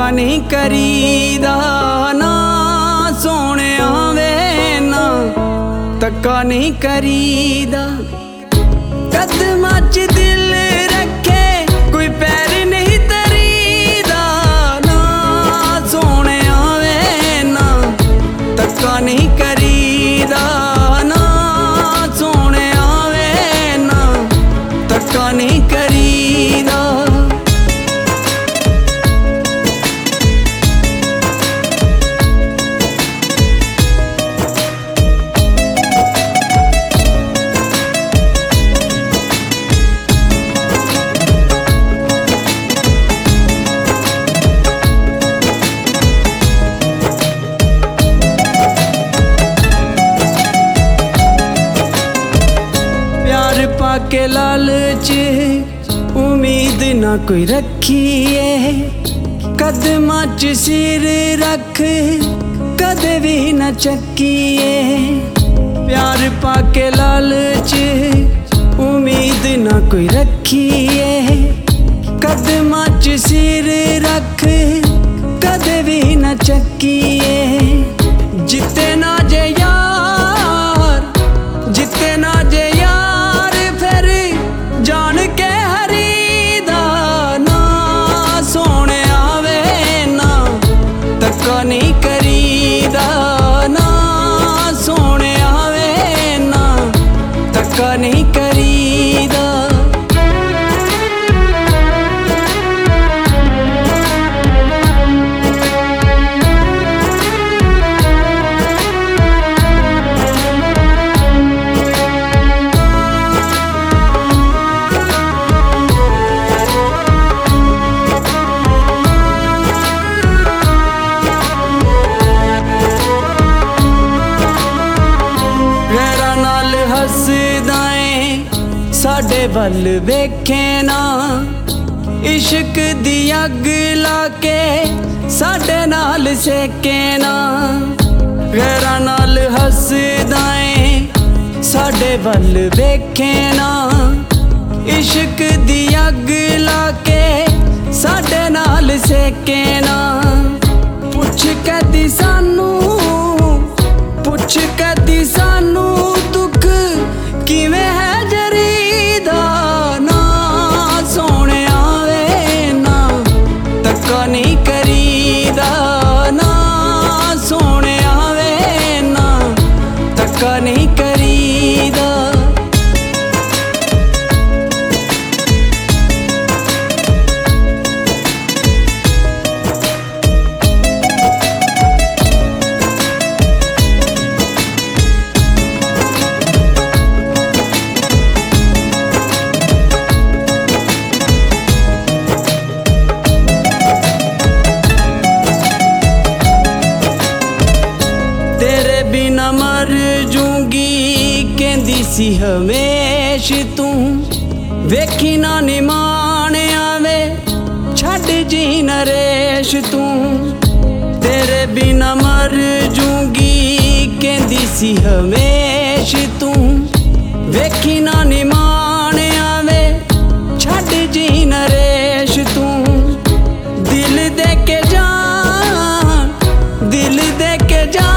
ਧੱਕਾ ਨਹੀਂ ਕਰੀਦਾ ਨਾ ਸੋਹਣਿਆ ਵੇ ਨਾ ਧੱਕਾ ਨਹੀਂ ਕਰੀਦਾ। ਕਦਮਾਂ 'ਚ ਦਿਲ ਰੱਖੇ ਕੋਈ ਪੈਰ ਨਹੀਂ ਤਰੀਦਾ ਨਾ ਸੋਹਣਿਆ ਵੇ ਨਾ ਧੱਕਾ ਨਹੀਂ ਕਰੀਦਾ ਨਾ ਸੋਹਣਿਆ ਵੇ ਨਾ ਧੱਕਾ ਨਹੀਂ ਕਰੀਦਾ। के लालच उम्मीद ना कोई रखिए कदमां च सिर रख कदे भी ना चक्किए। प्यार पाके लालच उम्मीद ना कोई रखिए कदमां च सिर रख कदे भी ना चक्किए। जिते ना जे यार जिते ना जे जान के हरीदा ना सोहणिया वे ना धक्का नहीं करीदा ना सोहणिया वे ना धक्का नहीं करीदा। साडे वल वेखे ना इश्क दी अग लाके साडे नाल सेके ना। गैरां नाल हसदा ऐ साडे वल वेखे ना इश्क दी अग लाके साडे नाल सेके ना। पुछ कदी सानू पुछ कदी सानू दुख किवें है नहीं करीदा ना सोहणिया वे ना धक्का नहीं करीदा। बिना मर जूंगी कहंदी सी हमेश तू वेखी ना निमान आवे छड़ जी नरेश तू। तेरे बिना मर जूंगी कहंदी सी हमेश तू वेखी ना निमान आवे छड़ जी नरेश तू। दिल दे के जान दिल दे के जान